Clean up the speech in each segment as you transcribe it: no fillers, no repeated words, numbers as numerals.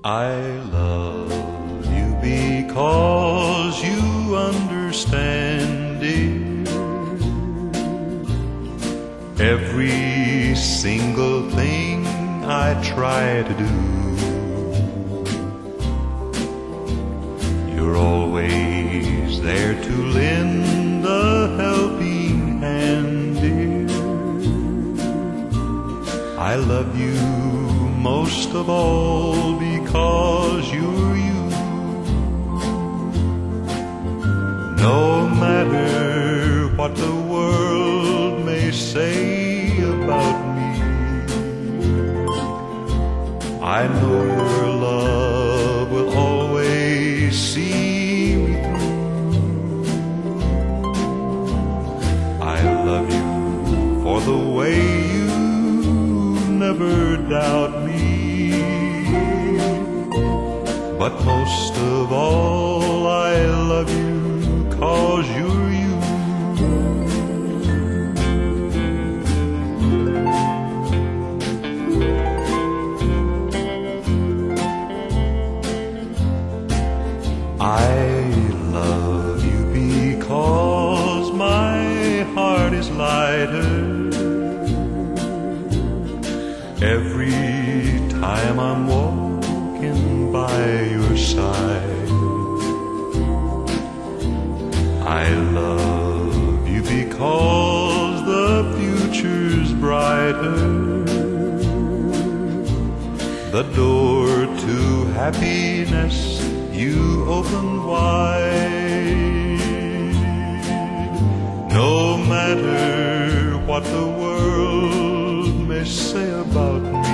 I love you because you understand, dear, every single thing I try to do. You're always there to lend a helping hand, dear. I love you most of all because you're you. No matter what the world may say about me, I know your love will always see me through. I love you for the way you never doubt me, but most of all I love you 'cause you're you. I love you because my heart is lighter every time I'm walking by your side. I love you because the future's brighter, the door to happiness you open wide. No matter what the world may say about me,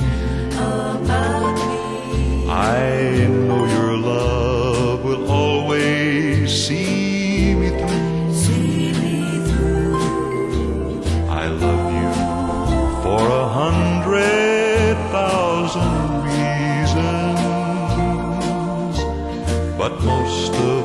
I know your love will always see me through. I love you for 100,000 reasons, but most of